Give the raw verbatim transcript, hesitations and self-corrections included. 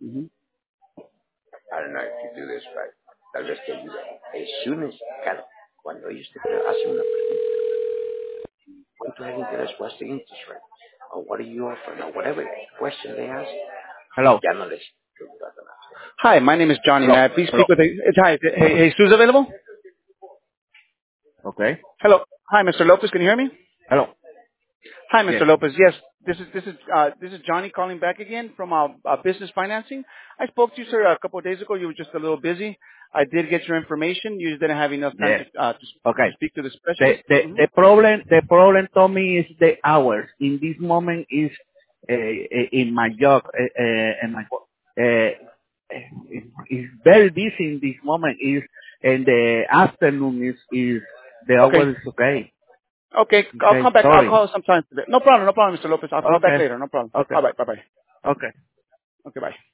Mhm. I don't know if you do this right. Tal vez te ayuda. As soon as, claro, cuando ellos te hacen una pregunta, ¿cuánto es el interés? What's the interest rate? Or what are you offering? Or whatever question they ask, Hello. ya no les preguntas nada. Hi, my name is Johnny. Hello. May I please Hello. speak with... It's, hi, hey, Jesus available? Okay. Hello. Hi, Mister Lopez. Can you hear me? Hello. Hi, Yes. Mister Lopez. Yes, this is this is uh, this is Johnny calling back again from uh, uh, business financing. I spoke to you, sir, a couple of days ago. You were just a little busy. I did get your information. You just didn't have enough time Yes. to uh, to, to Okay. speak to the The specialist. the hmm the problem the problem Tommy is the hours. In this moment is uh, uh, in my job uh, uh, and my uh, is very busy in this moment. Is and the afternoon is is the Okay. hour is okay. Okay. I'll Okay. come back. I'll Sorry. call sometime today. No problem. No problem, Mister Lopez. I'll call back Okay. later. No problem. Okay. All right. Bye bye. Okay. Okay. Bye.